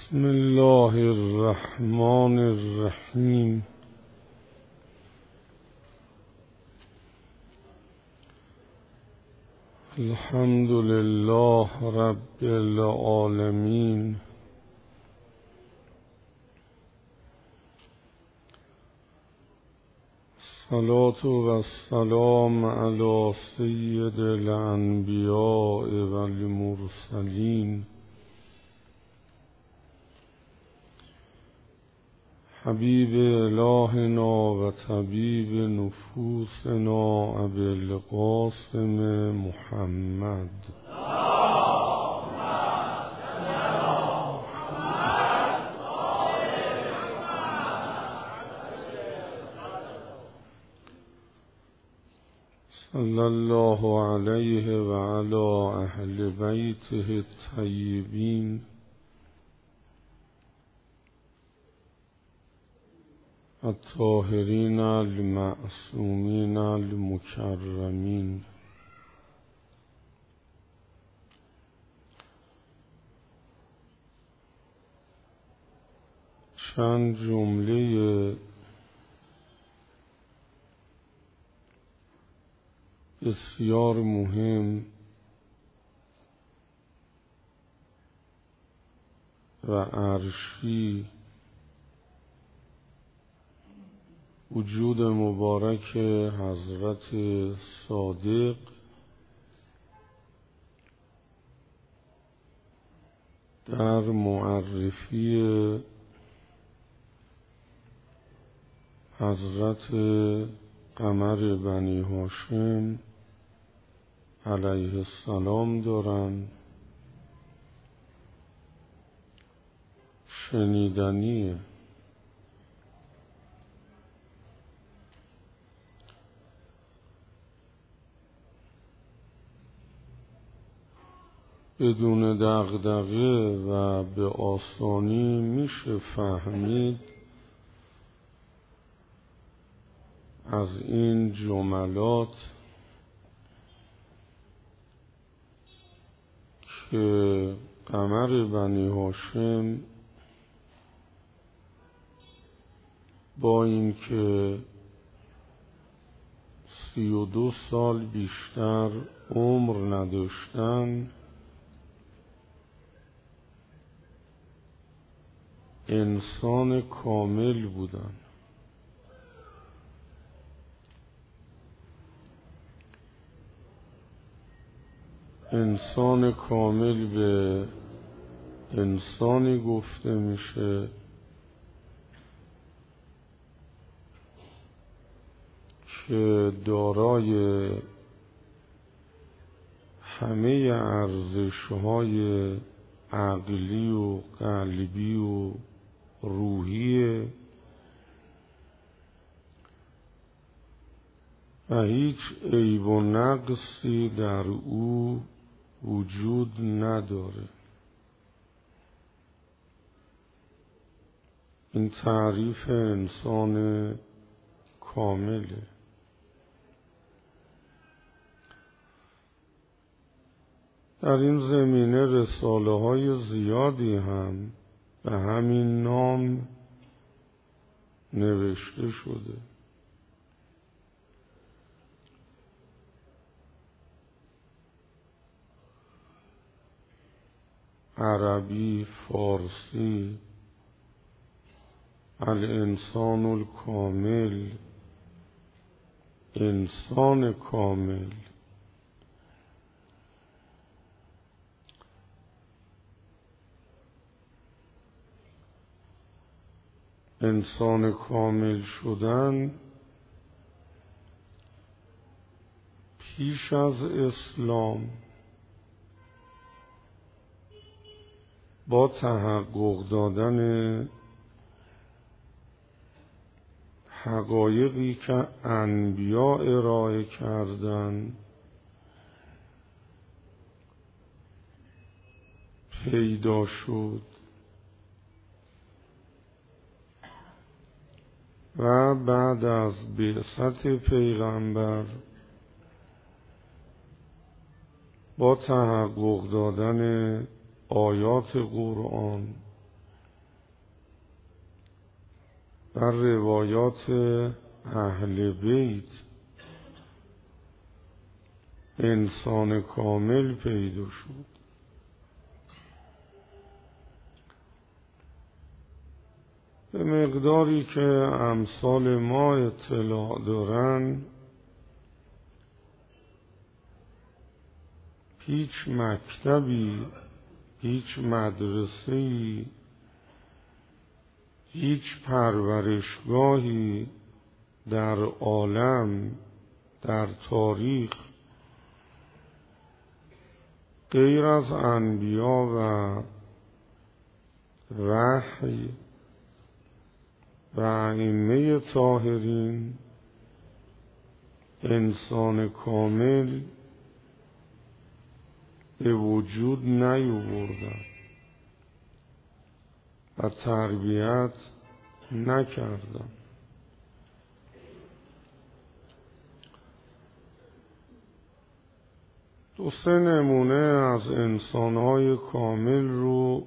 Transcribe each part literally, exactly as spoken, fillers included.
بسم الله الرحمن الرحیم. الحمد لله رب العالمین. الصلاة والسلام علی سید الانبیاء والمرسلین حبیب الهنا و طبیب نفوسنا ابی القاسم محمد. صلی الله علیه و علی اهل بیته الطیبین الطاهرین المعصومین المکرمین. چند جمله بسیار مهم و عرشی وجود مبارک حضرت صادق در معرفی حضرت قمر بنی هاشم علیه السلام دارند. شنیدنیه. بدون دغدغه و به آسانی میشه فهمید از این جملات که قمر بنی هاشم با اینکه سی و دو سال بیشتر عمر نداشتن انسان کامل بودن. انسان کامل به انسانی گفته میشه که دارای همه ارزش‌های عقلی و قلبی و روحی و هیچ عیب و نقصی در او وجود نداره. این تعریف انسان کامله. در این زمینه رساله های زیادی هم به همین نام نوشته شده. عربی، فارسی، الانسان الکامل، انسان کامل. انسان کامل شدن پیش از اسلام با تحقق دادن حقایقی که انبیا ارائه کردن پیدا شد و بعد از بعثت پیغمبر با تحقق دادن آیات قرآن و روایات اهل بیت انسان کامل پیدا شد. به مقداری که امثال ما اطلاع دارن، هیچ مکتبی، هیچ مدرسه‌ای، هیچ پرورشگاهی در عالم، در تاریخ، غیر از انبیا و وحی و ائمه طاهرین انسان کامل به وجود نیاوردند و تربیت نکردند. دو سه نمونه از انسان‌های کامل رو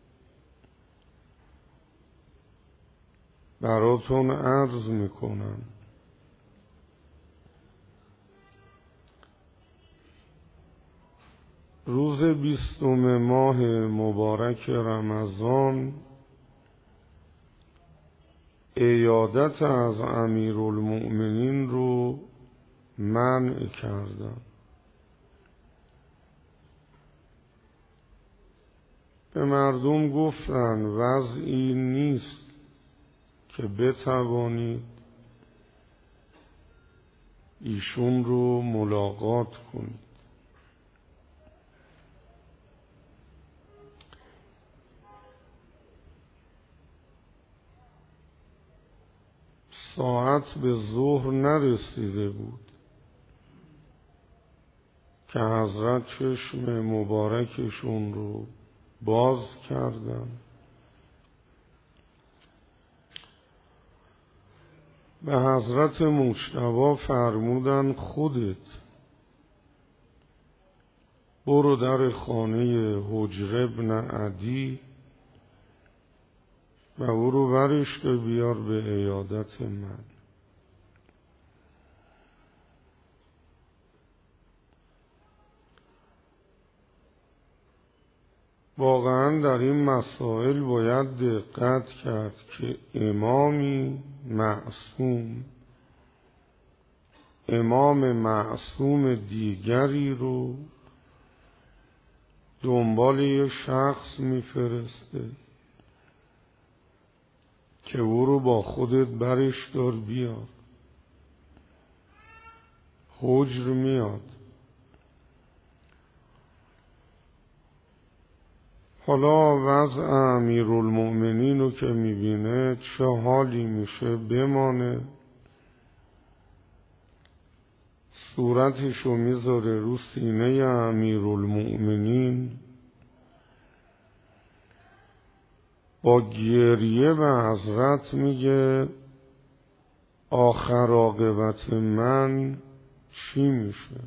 براتون عرض میکنم. روز بیستم ماه مبارک رمضان عیادت از امیرالمؤمنین رو منع کردم. به مردم گفتن وضعی نیست که بتوانید ایشون رو ملاقات کنید. ساعت به ظهر نرسیده بود که حضرت چشم مبارکشون رو باز کردن به حضرت مجتبی فرمودن خودت برو در خانه حجر ابن عدی و او رو برش بیار به عیادت من. واقعا در این مسائل باید دقت کرد که امامی معصوم امام معصوم دیگری رو دنبال یه شخص میفرسته که او رو با خودت برش دار بیار. حجر میاد. حالا وضع امیرالمؤمنین رو که میبینه چه حالی میشه؟ بمانه صورتشو میذاره رو سینه امیرالمؤمنین، با گریه به حضرت میگه آخر عاقبت من چی میشه؟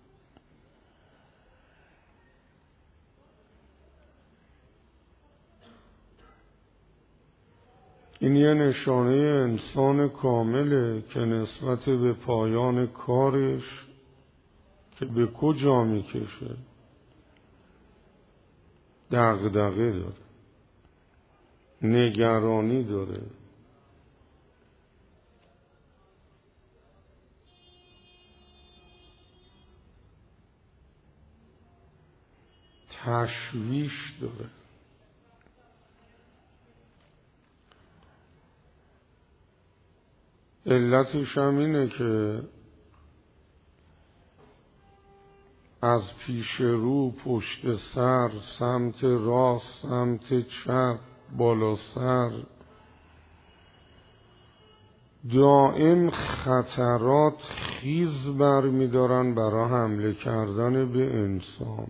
این یه نشانه انسان کامله که نسبت به پایان کارش که به کجا میکشه دغدغه داره، نگرانی داره. تشویش داره. علتش هم اینه که از پیش رو، پشت سر، سمت راست، سمت چپ، بالا سر دائم خطرات خیز برمی دارن برای حمله کردن به انسان.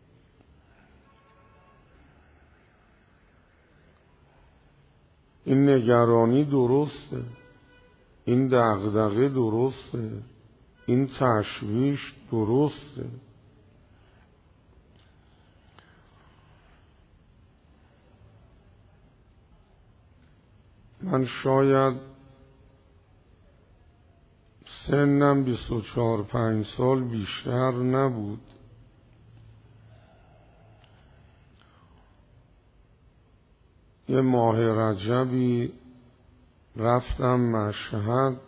این نگرانی درسته، این دغدغه درسته، این تشویش درسته. من شاید سنم بیست و چهار پنج سال بیشتر نبود. یه ماه رجبی رفتم مشهد،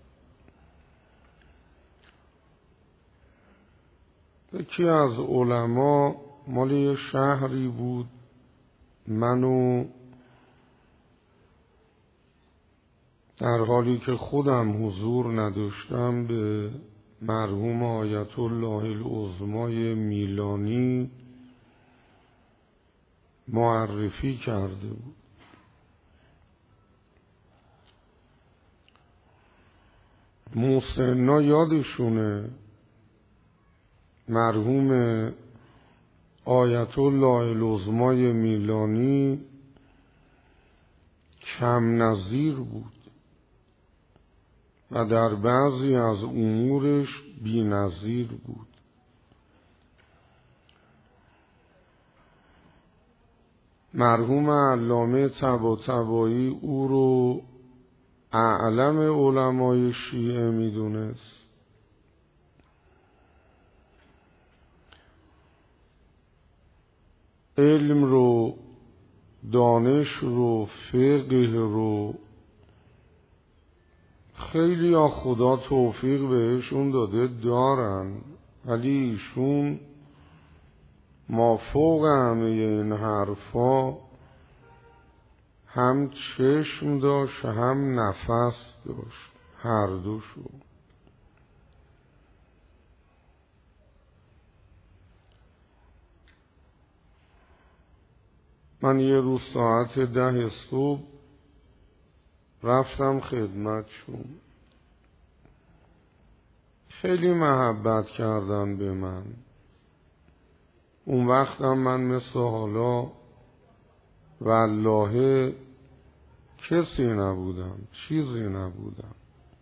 یکی از علما مال یه شهری بود، منو در حالی که خودم حضور نداشتم به مرحوم آیت الله العظمای میلانی معرفی کرده بود. مسنا یادشونه مرحوم آیت الله العظمای میلانی کم نظیر بود و در بعضی از امورش بی نظیر بود. مرحوم علامه طباطبایی او رو اعلم علمای شیعه میدونست. علم رو، دانش رو، فقه رو خیلی ها خدا توفیق بهشون داده دارن، ولی ایشون مافوق همه این حرفا هم چشم داشت هم نفس داشت، هر دوشو. من یه روز ساعت ده صبح رفتم خدمتشون. خیلی محبت کردن به من. اون وقتم من مثل حالا والله کسی نبودم، چیزی نبودم،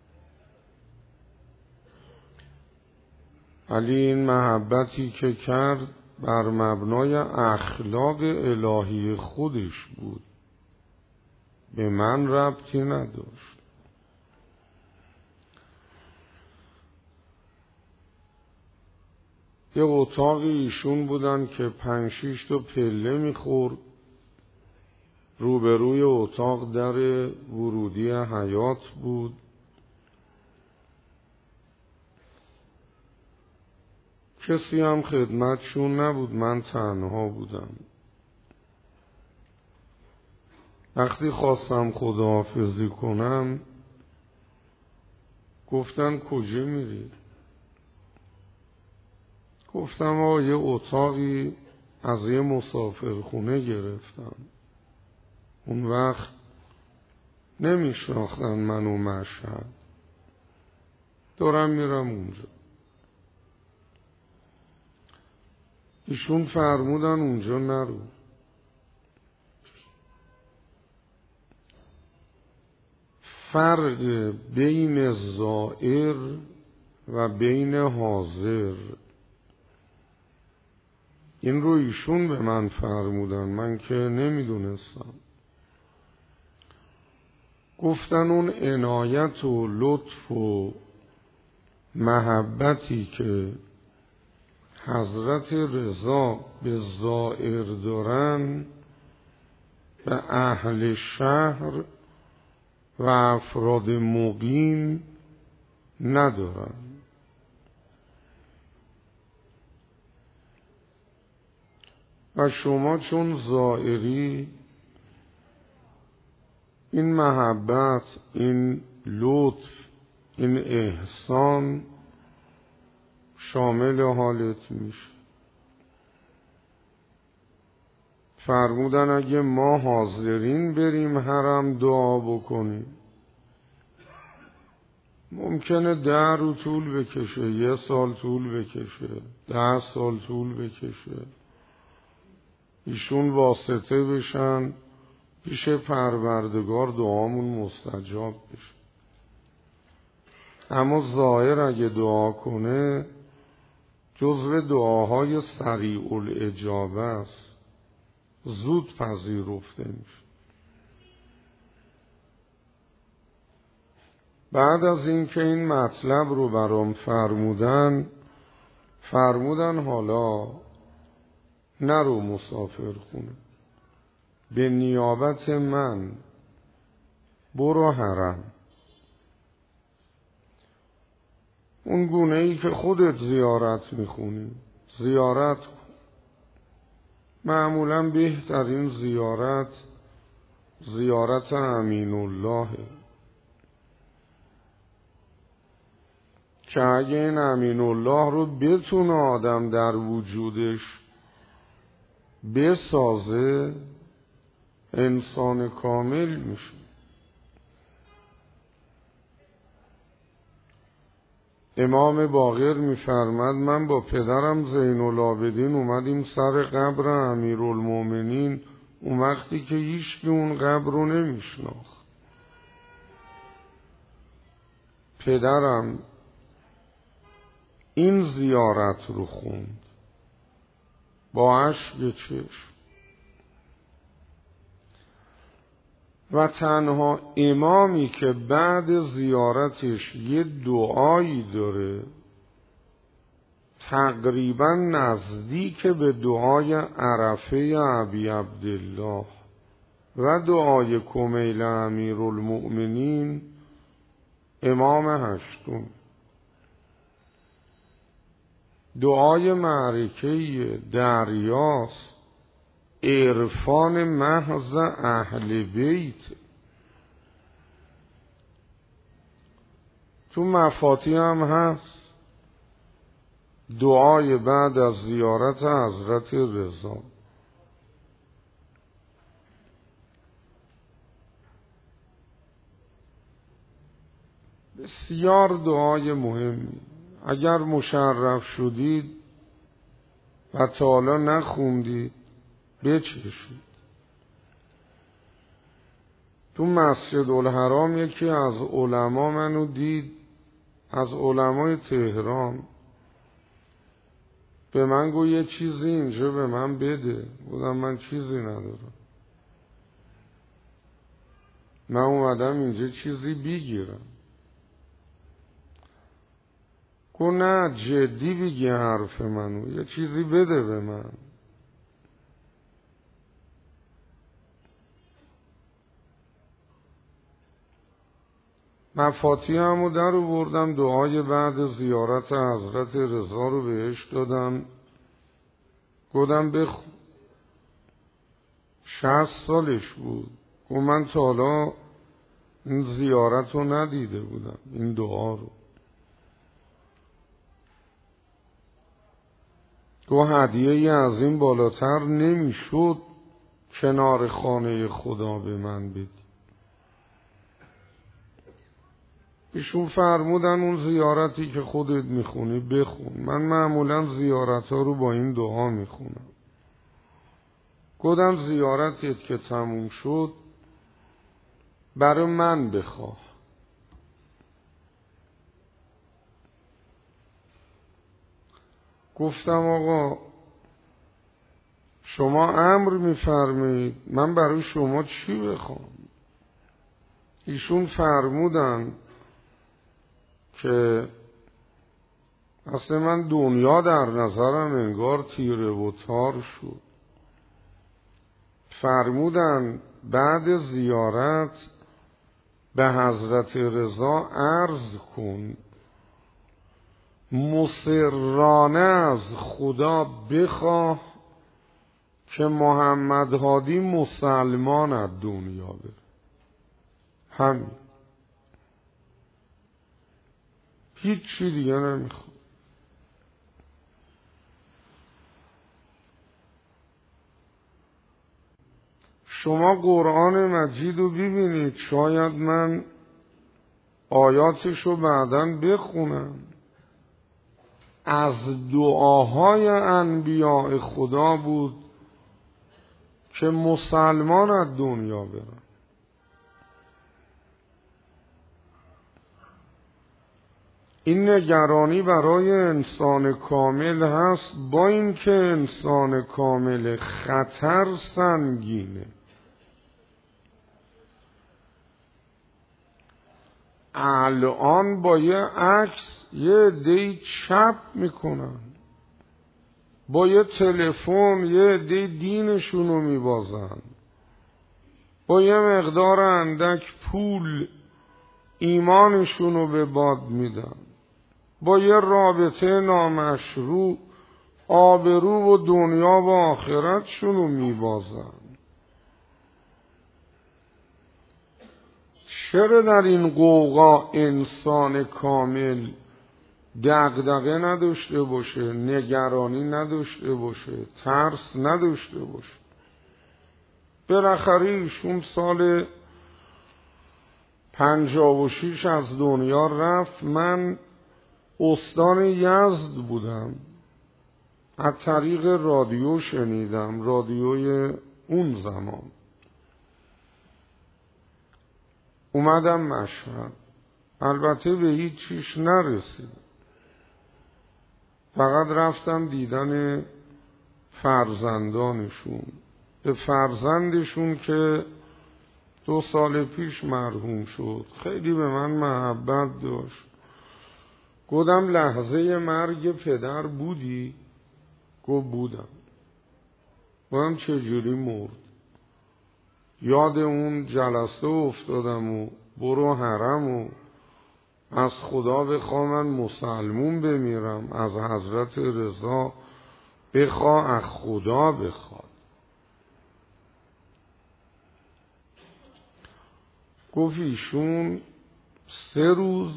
ولی این محبتی که کرد بر مبنای اخلاق الهی خودش بود، به من ربطی نداشت. یه اتاقی ایشون بودن که پنج شیش تا پله میخورد، روبروی اتاق در ورودی حیاط بود. کسی هم خدمتشون نبود، من تنها بودم. وقتی خواستم خداحافظی کنم گفتن کجا میری؟ گفتم آقا یه اتاقی از یه مسافرخونه گرفتم. اون وقت نمیشناختن منو مشهد، دارم میرم اونجا. ایشون فرمودن اونجا نرو. فرق بین زائر و بین حاضر، این رو ایشون به من فرمودن، من که نمیدونستم. گفتن اون عنایت و لطف و محبتی که حضرت رضا به زائر دارن به اهل شهر و افراد مقیم ندارن. و شما چون زائری این محبت، این لطف، این احسان شامل حالت میشه. فرمودن اگه ما حاضرین بریم حرم دعا بکنیم، ممکنه ده رو طول بکشه، یه سال طول بکشه، ده سال طول بکشه، ایشون واسطه بشن پیش پروردگار دعامون مستجاب بشه. اما ظاهر اگه دعا کنه جزو دعاهای سریع الاجابه است، زود پذیرفته میشه. بعد از اینکه این مطلب رو برام فرمودن فرمودن حالا نرو مسافر خونه، به نیابت من برو حرم. اون گونه ای که خودت زیارت میخونی زیارت کن. معمولا بهترین زیارت زیارت امین الله، که اگه این امین الله رو بتونه آدم در وجودش بسازه انسان کامل میشه. امام باقر میفرماد من با پدرم زین العابدین اومدیم سر قبر امیرالمومنین، اون وقتی که هیچ اون قبر رو نمیشناخت. پدرم این زیارت رو خوند با اشک چشم و تنها امامی که بعد زیارتش یه دعایی داره تقریبا نزدیک به دعای عرفه ابی عبدالله و دعای کمیل امیرالمؤمنین، امام هشتم. دعای معرکه دریاست، عرفان محض اهل بیت. تو مفاتیح هم هست دعای بعد از زیارت حضرت رضا. بسیار دعای مهمی. اگر مشرف شدید و تا حالا نخوندید بچشید. تو مسجد الحرام یکی از علما منو دید، از علمای تهران، به من گفت یه چیزی اینجا به من بده. گفتم من چیزی ندارم، من اومدم اینجا چیزی بگیرم. گفت نه جدی بگی حرف منو، یه چیزی بده به من. مفاتیح همو در آوردم، دعای بعد زیارت حضرت رضا رو بهش دادم. گفتم بخون. شصت سالش بود. گفت من تا حالا این زیارت رو ندیده بودم، این دعا رو. گفت هدیه از این بالاتر نمیشد کنار خانه خدا به من بدی. ایشون فرمودن اون زیارتی که خودت میخونی بخون. من معمولا زیارت ها رو با این دعا میخونم. گفتم زیارتت که تموم شد برای من بخواه. گفتم آقا شما امر میفرمایید، من برای شما چی بخوام؟ ایشون فرمودن که اصلا من دنیا در نظرم انگار تیره و تار شد. فرمودن بعد زیارت به حضرت رضا عرض کن مصرانه از خدا بخواه که محمد هادی مسلمان از دنیا بره. همین، هیچ چی دیگه نمیخواد. شما قرآن مجید رو ببینید، شاید من آیاتش رو بعداً بخونم. از دعاهای انبیاء خدا بود که مسلمان از دنیا برن. این نگرانی برای انسان کامل هست، با اینکه انسان کامل خطر سنگینه. الان با یه عکس یه عده‌ای چپ میکنن، با یه تلفن یه عده دینشون رو میبازن، با یه مقدار اندک پول ایمانشون رو به باد میدن، با یه رابطه نامشروع آبرو و دنیا و آخرتشون رو میبازن. چرا در این قوقا انسان کامل دغدغه نداشته باشه، نگرانی نداشته باشه، ترس نداشته باشه؟ بالاخره ایشون سال پنجاه و شیش از دنیا رفت. من استان یزد بودم، از طریق رادیو شنیدم، رادیوی اون زمان. اومدم مشهد، البته به هیچ چیش نرسید، فقط رفتم دیدن فرزندانشون، به فرزندشون که دو سال پیش مرحوم شد. خیلی به من محبت داشت. گفتم لحظه مرگ پدر بودی؟ گفت بودم. گفتم چجوری مرد؟ یاد اون جلسه افتادم و برو حرم و از خدا بخوا من مسلمون بمیرم، از حضرت رضا بخوا از خدا بخواد. گفت ایشون سه روز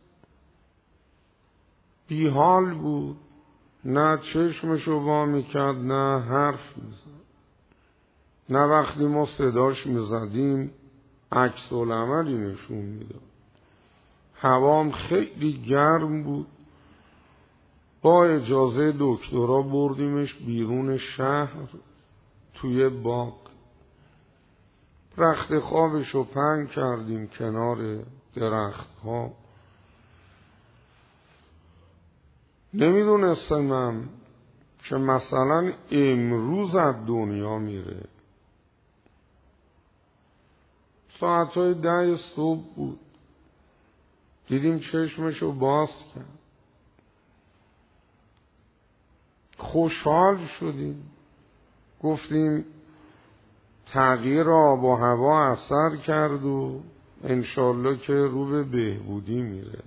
بیحال بود، نه چشمشو وا میکرد نه حرف میزد، نه وقتی ما صداش میزدیم عکس العملی نشون میداد. هوام خیلی گرم بود. با اجازه دکترها بردیمش بیرون شهر توی باغ، رخت خوابشو پهن کردیم کنار درخت ها. نمیدونستم که مثلا امروز از دنیا میره. ساعتهای ده صبح بود، دیدیم چشمشو باز کرد، خوشحال شدیم، گفتیم تغییر آب و هوا اثر کرد و انشالله که رو به بهبودی میره.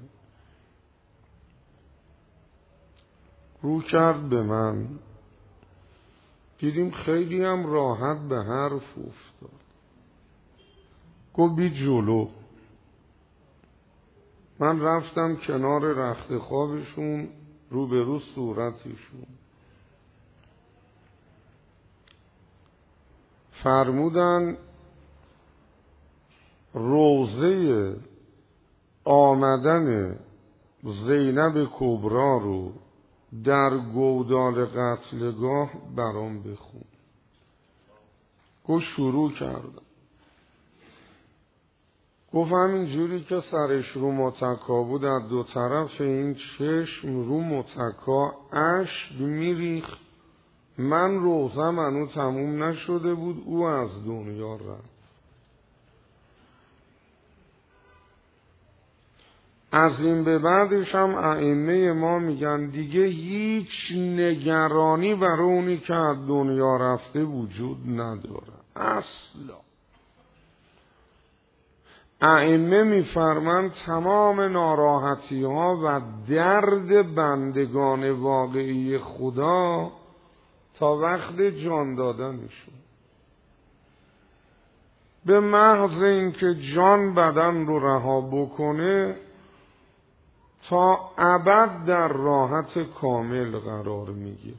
رو کرد به من، دیدیم خیلی هم راحت به حرف افتاد. گفت بی جلو. من رفتم کنار رخت خوابشون، رو به رو صورتشون. فرمودن روزه آمدن زینب کبرا رو در گودال قتلگاه برام بخون. گفت شروع کردم. گفت همینجوری که سرش رو متکا بود، از دو طرف این چشم رو متکا اشک میریخت. من روزم هنوز تموم نشده بود، او از دنیا رفت. از این به بعدش هم ائمه ما میگن دیگه هیچ نگرانی برای اونی که از دنیا رفته وجود نداره اصلا. ائمه میفرمند تمام ناراحتی ها و درد بندگان واقعی خدا تا وقت جان دادنشون، به محض اینکه جان بدن رو رها بکنه تا ابد در راحت کامل قرار میگیره.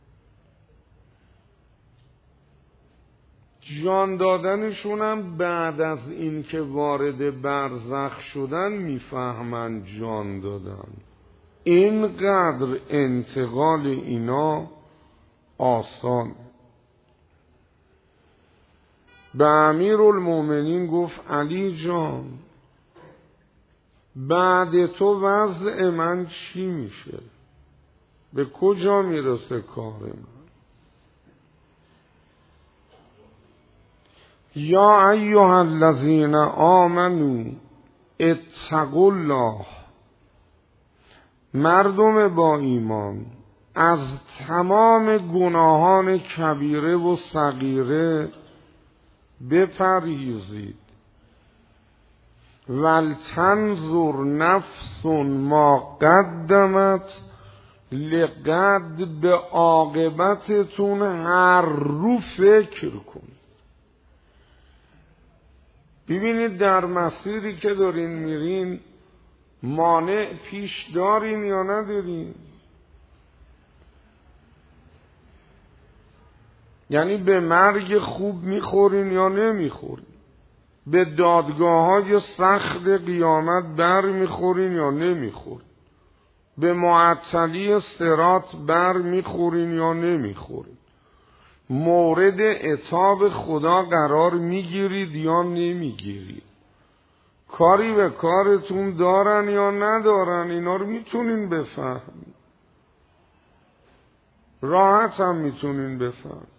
جان دادنشون هم بعد از این که وارد برزخ شدن میفهمن جان دادن. اینقدر انتقال اینا آسان. به امیرالمومنین گفت علی جان بعد تو وضع من چی میشه؟ به کجا میرسه کار من؟ یا ایها الذین آمنوا اتقوا الله، مردم با ایمان از تمام گناهان کبیره و صغیره بپرهیزید. ولتنظر نفس ما قدمت لغد، به عاقبتتون هر رو فکر کنید. ببینید در مسیری که دارین میرین مانع پیش دارین یا ندارین؟ یعنی به مرگ خوب میخورین یا نمیخورین؟ به دادگاه های سخت قیامت بر میخورین یا نمیخورین؟ به معطلی صراط بر میخورین یا نمیخورین؟ مورد عتاب خدا قرار میگیرید یا نمیگیرید؟ کاری به کارتون دارن یا ندارن؟ اینا رو میتونین بفهمید، راحت هم میتونین بفهمید.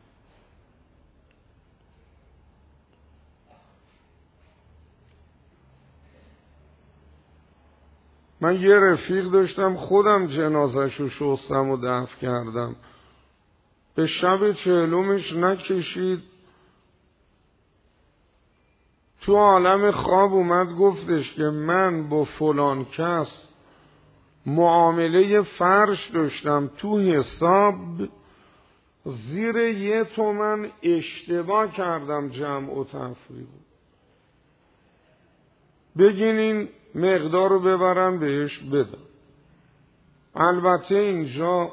من یه رفیق داشتم خودم جنازه‌شو شستم و دفن کردم، به شب چهلمش نکشید تو عالم خواب اومد گفتش که من با فلان کس معامله فرش داشتم، تو حساب زیر یه تومن اشتباه کردم جمع و تفریق، بگین این مقدار رو ببرن بهش بدن. البته اینجا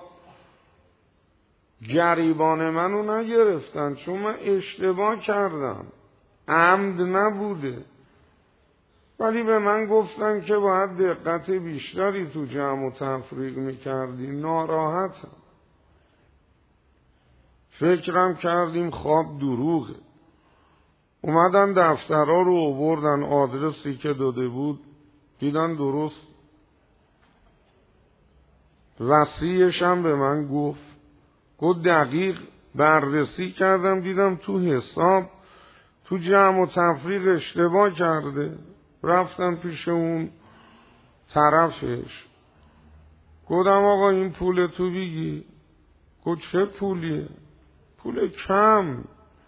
گریبان منو نگرفتن چون من اشتباه کردم، عمد نبوده، ولی به من گفتن که باید دقت بیشتری تو جمع و تفریق میکردی. ناراحتم، فکرم کردیم خواب دروغه. اومدن دفترها رو آوردن، آدرسی که داده بود دیدن درست، وصیش هم به من گفت گفت دقیق بررسی کردم دیدم تو حساب تو جمع و تفریق اشتباه کرده. رفتم پیش اون طرفش گفتم آقا این پول تو بگی. گفت چه پولیه؟ پول کم.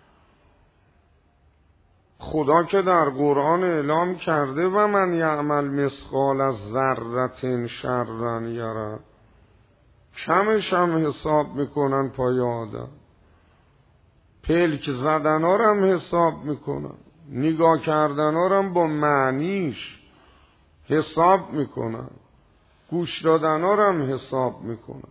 خدا که در قرآن اعلام کرده و من یعمل مثقال از ذره شرا یره، کمش هم حساب میکنن پای آدم، پلک زدن ها هم حساب میکنن، نگاه کردن ها هم با معنیش حساب میکنن، گوش دادن ها هم حساب میکنن.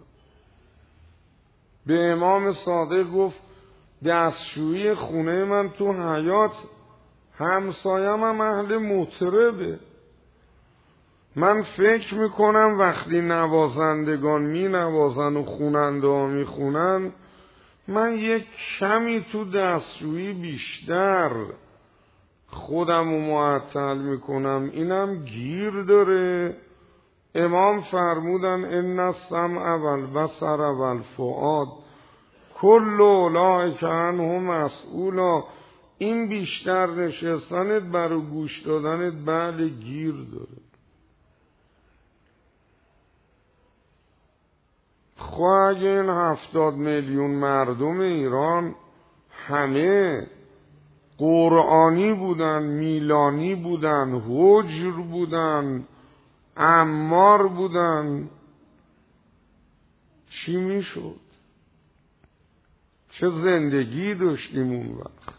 به امام صادق گفت دستشویی خونه من تو حیات، همسایم هم اهل مطربه، من فکر میکنم وقتی نوازندگان می نوازن و خوننده ها می خونن، من یک کمی تو دستشویی بیشتر خودم رو معطل میکنم، اینم گیر داره. امام فرمودن ان السمع والبصر والفؤاد کل اولئک عنه مسئولا، این بیشتر نشستنت برای گوش دادنت بله گیر داره. خواه اگه این هفتاد میلیون مردم ایران همه قرآنی بودن، میلانی بودن، حجر بودن، عمار بودن، چی میشد؟ چه زندگی داشتیم اون وقت؟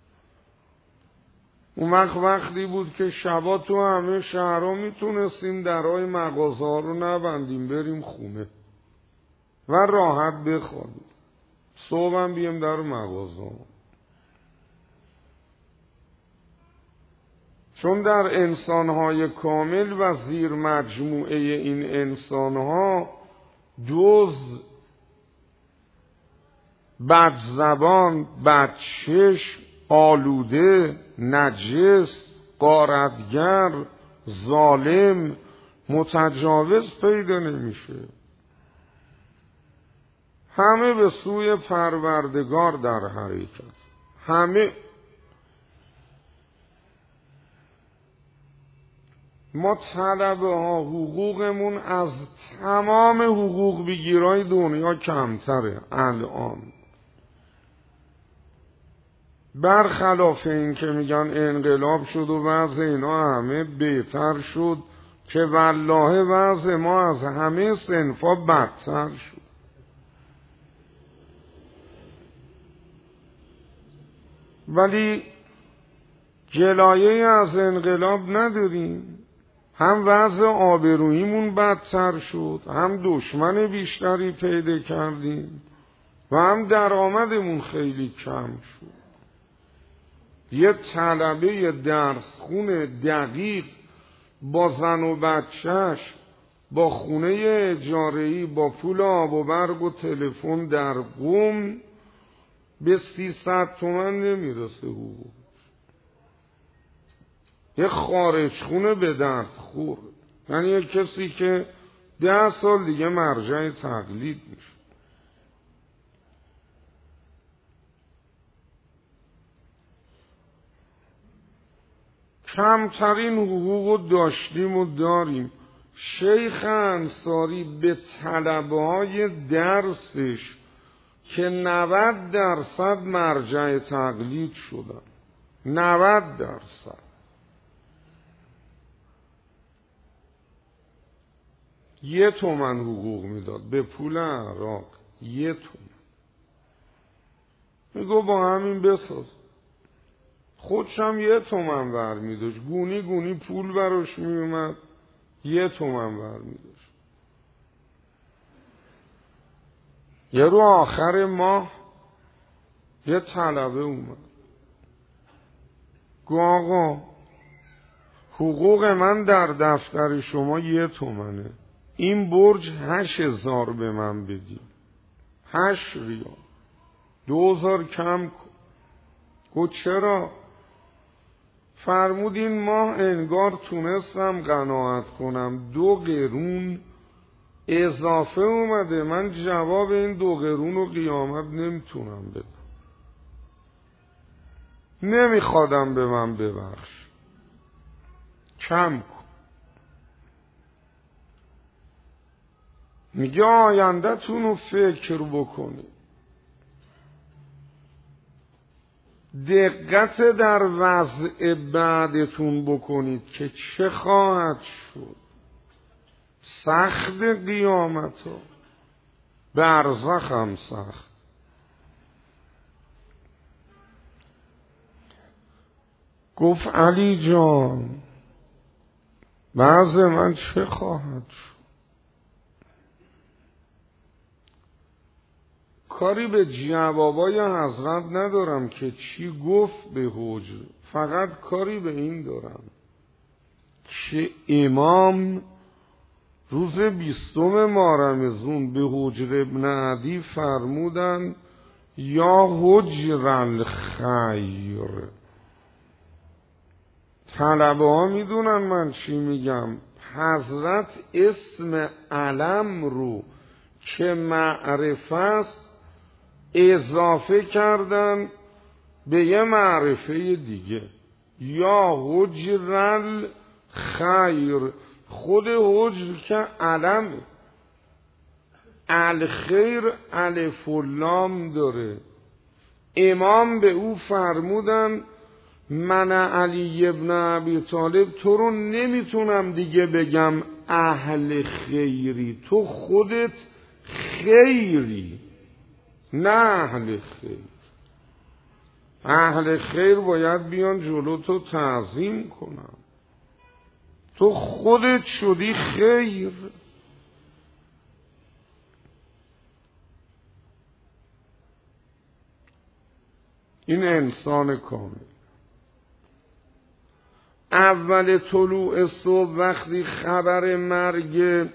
اون وقت وقتی بود که شبا تو همه شهرها میتونستیم درهای مغازه ها رو نبندیم بریم خونه و راحت بخوابیم، صبح هم بیم در مغازه ها. چون در انسانهای کامل و زیر مجموعه این انسانها دزد، بدزبان، بدچشم، آلوده، نجس، غارتگر، ظالم، متجاوز پیدا نمیشه. همه به سوی پروردگار در حرکت، همه. ما طلبه ها حقوقمون از تمام حقوق بگیرای دنیا کمتره الان، برخلاف این که میگن انقلاب شد و وضع اینا همه بهتر شد، که والله وضع ما از همه صنفا بدتر شد. ولی جلایه از انقلاب نداریم، هم وضع آبروییمون بدتر شد، هم دشمن بیشتری پیدا کردیم و هم درآمدمون خیلی کم شد. یه طلبه درس خون دقیق با زن و بچهش، با خونه اجاره‌ای، با پول آب و برق و تلفن در قم به سیصد تومن نمیرسه حقوق. یه خارج خونه به درد خور، یعنی یه کسی که ده سال دیگه مرجع تقلید میشه. کمترین حقوق داشتیم و داریم. شیخ انصاری به طلبه های درسش که نود درصد مرجع تقلید شدن، نود درصد، یه تومن حقوق میداد به پول عراق، یه تومن. میگو با همین بساز، خودشم یه تومن ور میداشت، گونی گونی پول براش میومد، یه تومن ور میداشت. یه رو آخر ماه یه طلبه اومد، گو آقا حقوق من در دفتر شما یه تومنه، این برج هشت هزار به من بدی، هشت ریال، دو هزار کم کن. گو چرا؟ فرمود این ماه انگار تونستم قناعت کنم، دو قرون اضافه اومده، من جواب این دو قرون رو قیامت نمیتونم بدم، نمیخوادم به من ببخش، کم کن. میگه آینده تون رو فکر بکنید، دقت در وضع بعدتون بکنید که چه خواهد شد. سخت قیامت ها، برزخ هم سخت. گفت علی جان وضع من چه خواهد شد؟ کاری به جوابای حضرت ندارم که چی گفت به حجر، فقط کاری به این دارم که امام روز بیستم ماه رمضان به حجر ابن عدی فرمودن یا حجر الخیر. طلبه ها میدونن من چی میگم. حضرت اسم علم رو که معرفه است اضافه کردن به یه معرفه دیگه، یا حجر الخیر. خود حجر که علم، الخیر الف و لام داره. امام به او فرمودن من علی ابن ابی طالب تو رو نمیتونم دیگه بگم اهل خیری، تو خودت خیری، نه اهل خیر. اهل خیر باید بیان جلو تو تعظیم کنن، تو خودت شدی خیر. این انسان کامل. اول طلوع صبح وقتی خبر مرگ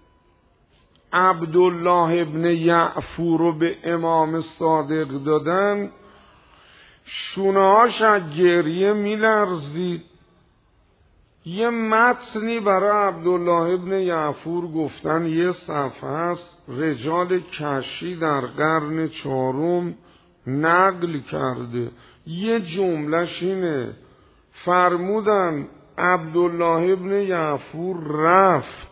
عبدالله ابن یعفور رو به امام صادق دادن، شونه‌هاش از گریه میلرزید. یه متنی برای عبدالله ابن یعفور گفتن، یه صفحه است، رجال کشی در قرن چهارم نقل کرده. یه جملهش اینه، فرمودن عبدالله ابن یعفور رفت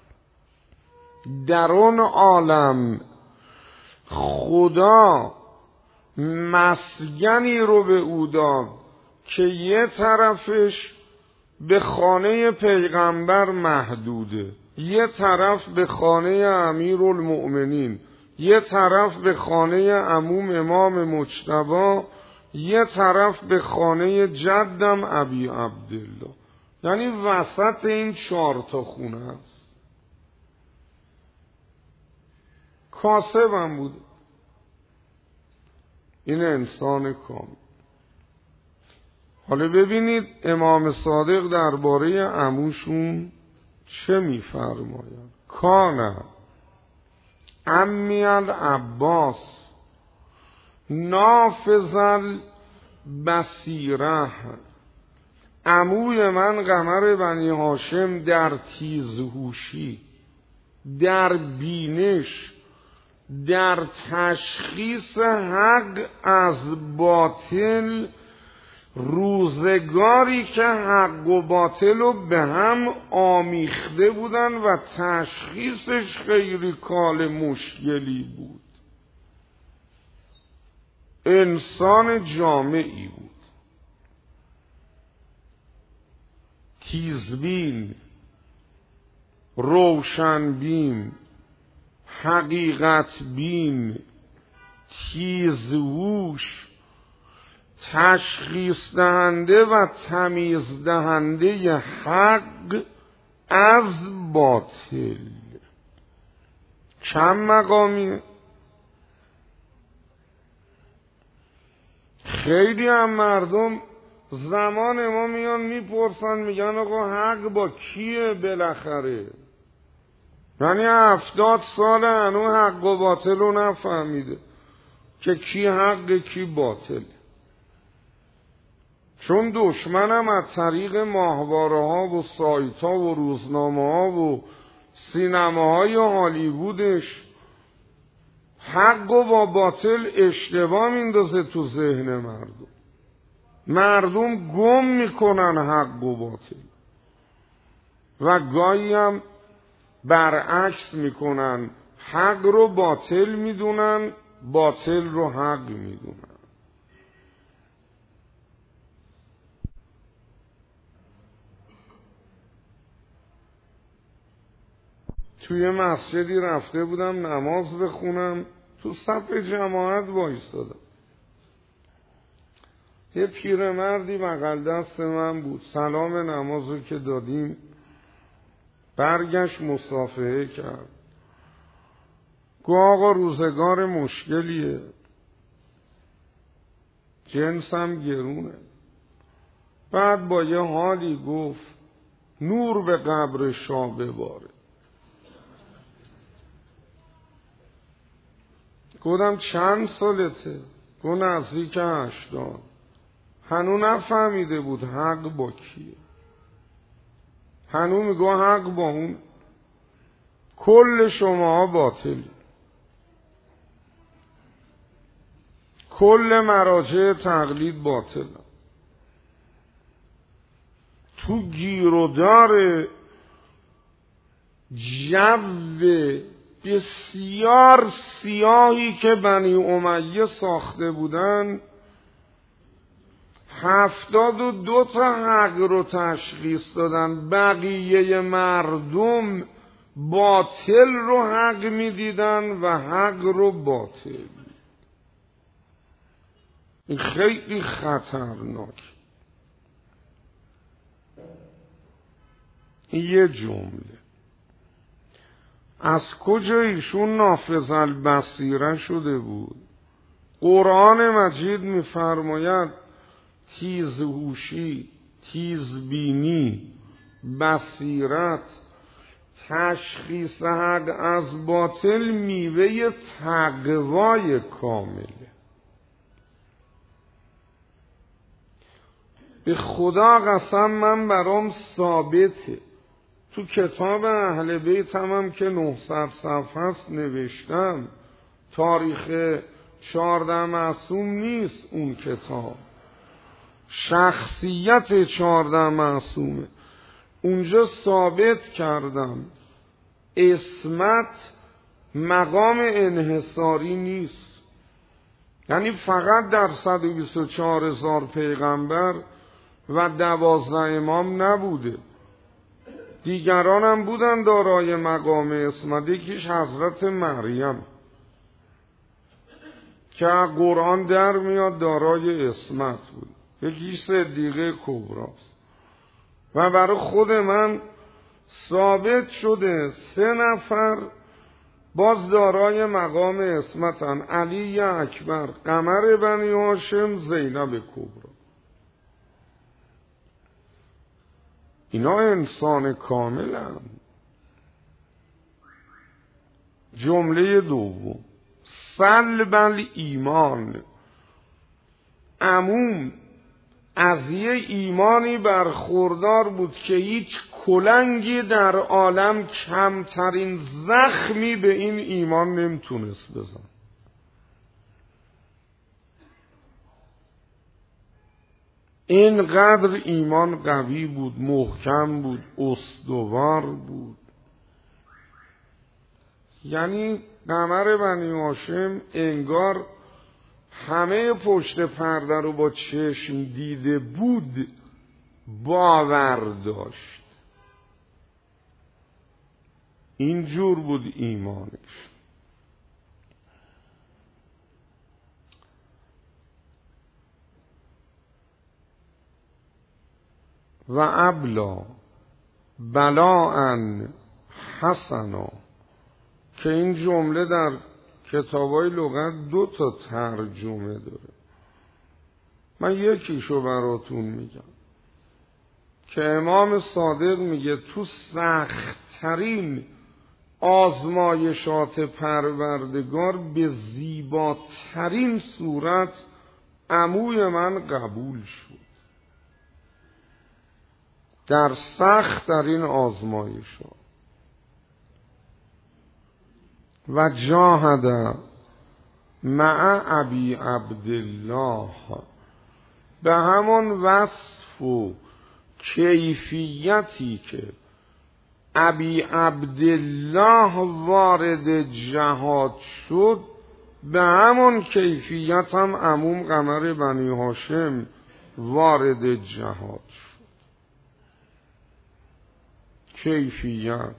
در اون عالم خدا مسکنی رو به او داد که یه طرفش به خانه پیغمبر محدوده، یه طرف به خانه امیرالمؤمنین، یه طرف به خانه عموم امام مجتبی، یه طرف به خانه جدم ابی عبدالله. یعنی وسط این چهار تا خونه است. کاسبم بود. این انسان کامل. حالا ببینید امام صادق درباره عموشون چه میفرماید. کان عمی العباس نافذ البصیره، عموی من قمر بنی هاشم در تیزهوشی، در بینش، در تشخیص حق از باطل، روزگاری که حق و باطل رو به هم آمیخته بودن و تشخیصش خیلی کار مشکلی بود. انسان جامعی بود، تیزبین، روشنبین، حقیقت بین، تیزهوش، تشخیص دهنده و تمیز دهنده حق از باطل. چند مقامی. خیلی هم مردم زمان ما میان میپرسن میگن آقا حق با کیه بالاخره؟ یعنی هفتاد سال هنو حق و باطل رو نفهمیده که کی حق کی باطل. چون دشمنم از طریق ماهواره ها و سایت ها و روزنامه ها و سینما های هالیوودش حق و با باطل اشتباه میندازه تو ذهن مردم. مردم گم میکنن حق و باطل و گاهی هم برعکس میکنن، حق رو باطل میدونن، باطل رو حق میدونن. توی مسجدی رفته بودم نماز بخونم، تو صف جماعت وایستادم. یه پیرمردی بغل دست من بود. سلام نمازو که دادیم برگشت مصافحه کرد. گو آقا روزگار مشکلیه، جنسم گرونه. بعد با یه حالی گفت نور به قبر شاه بباره. گفتم چند سالته؟ گفت نزدیک هشتاد. هنو نفهمیده بود حق با کیه. هنو میگه حق با اون. کل شما باطلی، کل مراجع تقلید باطل. تو گیرودار جو بسیار سیاهی که بنی امیه ساخته بودن، هفتاد و دو تا حق رو تشخیص دادن. بقیه مردم باطل رو حق می دیدن و حق رو باطل. این خیلی خطرناک. این یه جمله. از کجا ایشون نافذ البصیره شده بود؟ قرآن مجید می‌فرماید تیزهوشی، تیزبینی، بصیرت، تشخیص حق از باطل میوه تقوای کامله. به خدا قسم من برام ثابته. تو کتاب اهل بیت هم, هم که نهصد صفحه است نوشتم، تاریخ چهارده معصوم نیست اون کتاب. شخصیت چهارده معصومه. اونجا ثابت کردم عصمت مقام انحصاری نیست، یعنی فقط در صد و بیست و چهار هزار پیغمبر و دوازده امام نبوده، دیگران هم بودن دارای مقام عصمت. یکیش حضرت مریم که قرآن در میاد دارای عصمت بود، یکیش صدیقه کبراست. و برای خود من ثابت شده سه نفر باز دارای مقام عصمتن: علی اکبر، قمر بنی هاشم، زینب کبرا. اینا انسان کاملن. جمله دوم، سلب الایمان، عموم از یه ایمانی برخوردار بود که هیچ کلنگی در عالم کمترین زخمی به این ایمان نمیتونست بزن. اینقدر ایمان قوی بود، محکم بود، استوار بود. یعنی قمر بنی هاشم انگار همه پشت پرده رو با چشم دیده بود، باور داشت. اینجور بود ایمانش. و ابلا بلاء حسنا، که این جمله در کتابای لغت دو تا ترجمه داره. من یکیشو براتون میگم که امام صادق میگه تو سخت‌ترین آزمایشات پروردگار به زیباترین صورت عموی من قبول شد در سخت‌ترین آزمایشات. و جاهد مع ابی عبدالله، به همون وصف و کیفیتی که ابی عبدالله وارد جهاد شد، به همون کیفیت هم عموم قمر بنی هاشم وارد جهاد شد. کیفیت.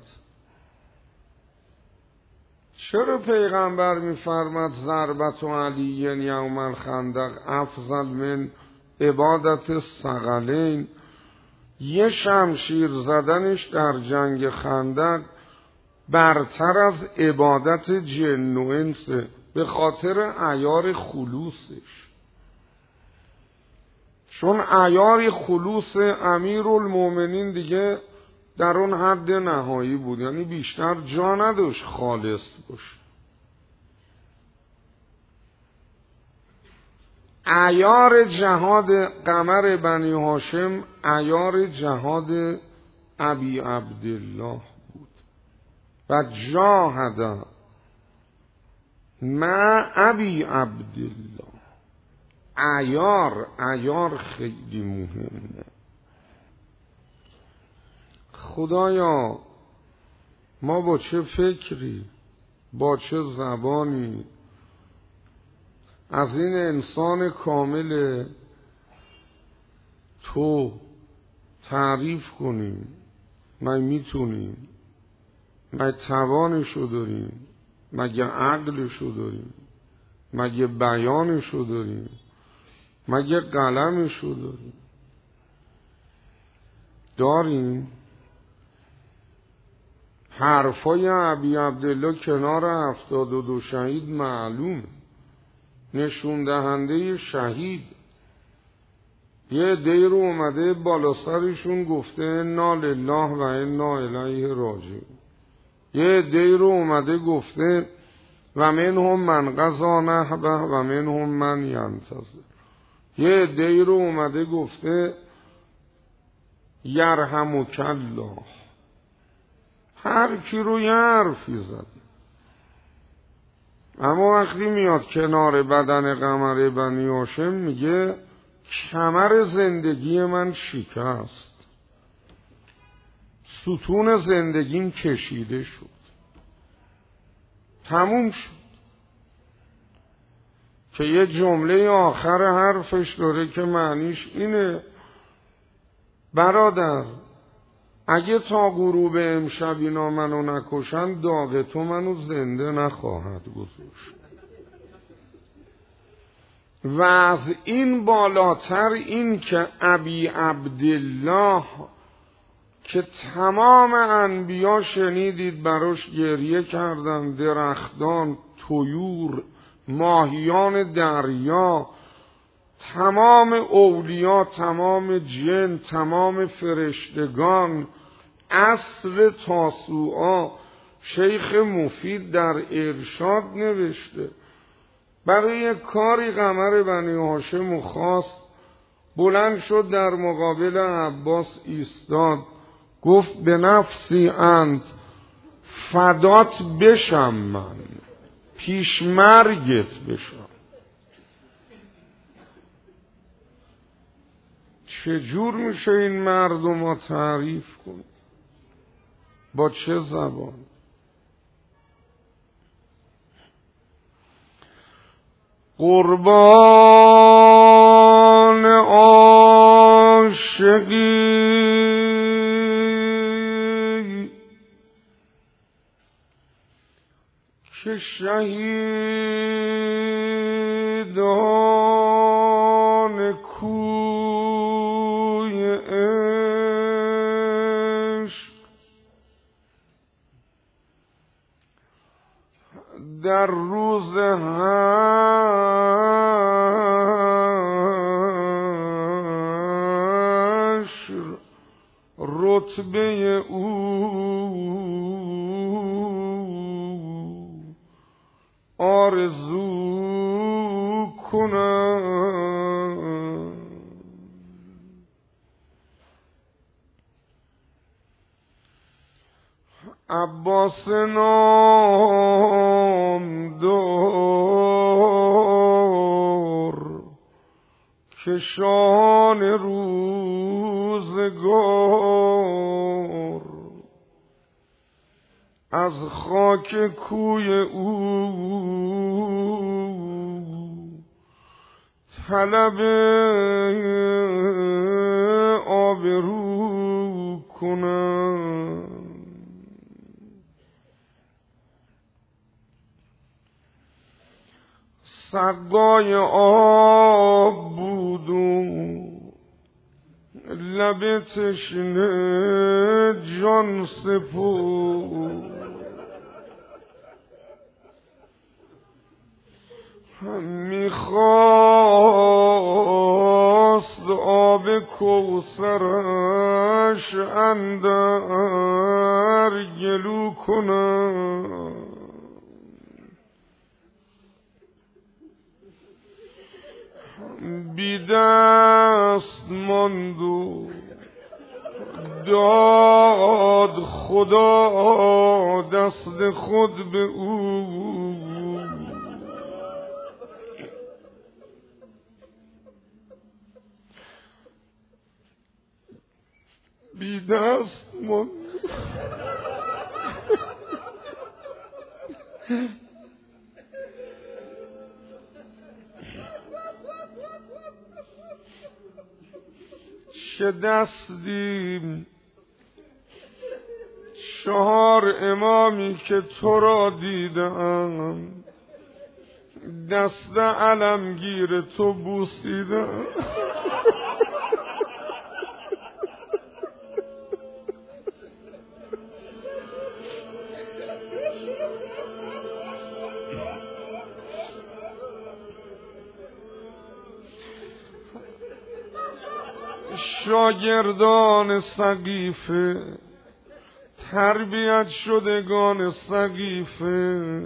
چرا پیغمبر می‌فرماد ضربت علی یوم الخندق افضل من عبادت الثقلین؟ یه شمشیر زدنش در جنگ خندق برتر از عبادت جن و انسه، به خاطر عیار خلوصش. چون عیار خلوص امیرالمومنین دیگه در اون حد نهایی بود، یعنی بیشتر جا نداشت خالص باشه. عیار جهاد قمر بنی هاشم عیار جهاد ابی عبدالله بود. و جاهد مع ابی عبدالله. عیار عیار خیلی مهمه. خدایا ما با چه فکری، با چه زبانی از این انسان کامل تو تعریف کنیم؟ ما میتونیم؟ ما توانشو داریم؟ مگه عقلشو داریم؟ مگه بیانشو داریم؟ مگه قلمشو داریم؟ داریم؟ حرفای ابی عبدالله کنار هفتاد و دو شهید معلوم، نشون دهنده شهید. یه عده‌ای رو اومده بالا سرشون گفته انا لله و انا الیه راجعون. یه عده‌ای رو اومده گفته و منهم من قضا نحبه و منهم من ینتظر. یه عده‌ای رو اومده گفته یرحمک الله. هر کی رو یه حرفی زد. اما وقتی میاد کنار بدن قمر بنی هاشم میگه کمر زندگی من شکست، ستون زندگیم کشیده شد، تموم شد. که یه جمله آخر حرفش داره که معنیش اینه: برادر اگه تا غروب امشب اینا منو نکشن، داغ تو منو زنده نخواهد گذاشت. و از این بالاتر این که ابی عبدالله که تمام انبیا شنیدید براش گریه کردن، درختان، طیور، ماهیان دریا، تمام اولیا، تمام جن، تمام فرشتگان، عصر تاسوعا. شیخ مفید در ارشاد نوشته برای یک کاری قمر بنی هاشم خواست، بلند شد در مقابل عباس ایستاد، گفت به نفسی انت فدات بشم، من پیش مرگت بشم. چجور میشه این مردم رو تعریف کن؟ با چه زبان؟ قربان عاشقی که شهیدان کوی عشق در روز حشر رتبه او آرزو کنم. عباس نامدار کشان روزگار، از خاک کوی او طلب آبرو کنم. سقای آب بود و لب تشنه جان سپرد، میخواست آب کوثرش اندر گلو کنم. بی دست ماند و داد خدا دست خود به او، بی دست ماند چه دستیم چهار امامی که تو را دیدم، دست علمگیر تو بوسیدم. شاگردان سقیفه، تربیت شدگان سقیفه،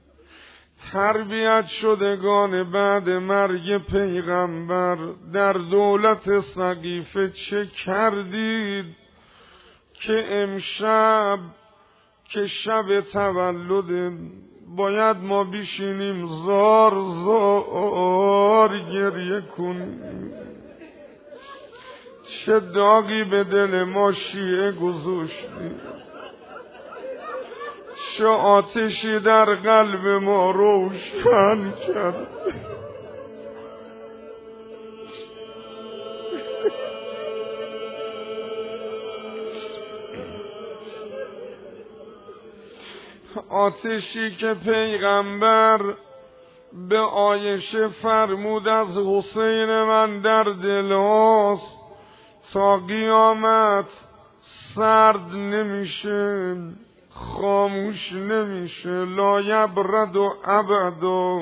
تربیت شدگان بعد مرگ پیغمبر، در دولت سقیفه چه کردید که امشب که شب تولد باید ما بشینیم زار زار گریه کنیم؟ چه داغی به دل ما شیعه گذاشتی، چه آتشی در قلب ما روشن کرد. آتشی که پیغمبر به عایشه فرمود از حسین من در دل هاست تا قیامت سرد نمیشه، خاموش نمیشه، لا یبرد و ابدا،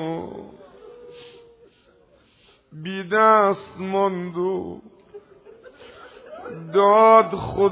بی دست ماند و داد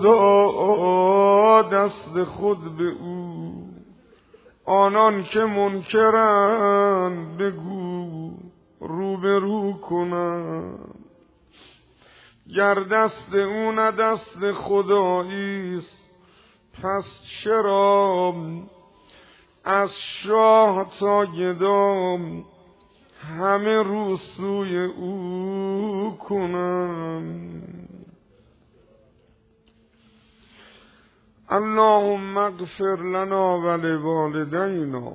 خدا دست خود به او. آنان که منکرند بگو روبرو کنم، گر دست او نه دست خداییست پس چرا از شاه تا گدام همه رو سوی او کنم. اللهم اغفر لنا ولوالدینا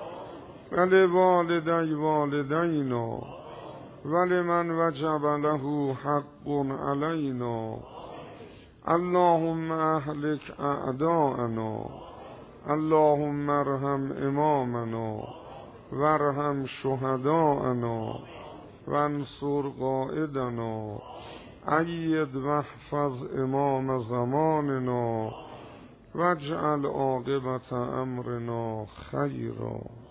ولوالدی والدینا ولمن وجب له حق علینا. اللهم اهلك اعداءنا، اللهم ارحم امامنا وارحم شهداءنا وانصر قائدنا، اید واحفظ امام زماننا واجعل عاقبت امرنا خیرا.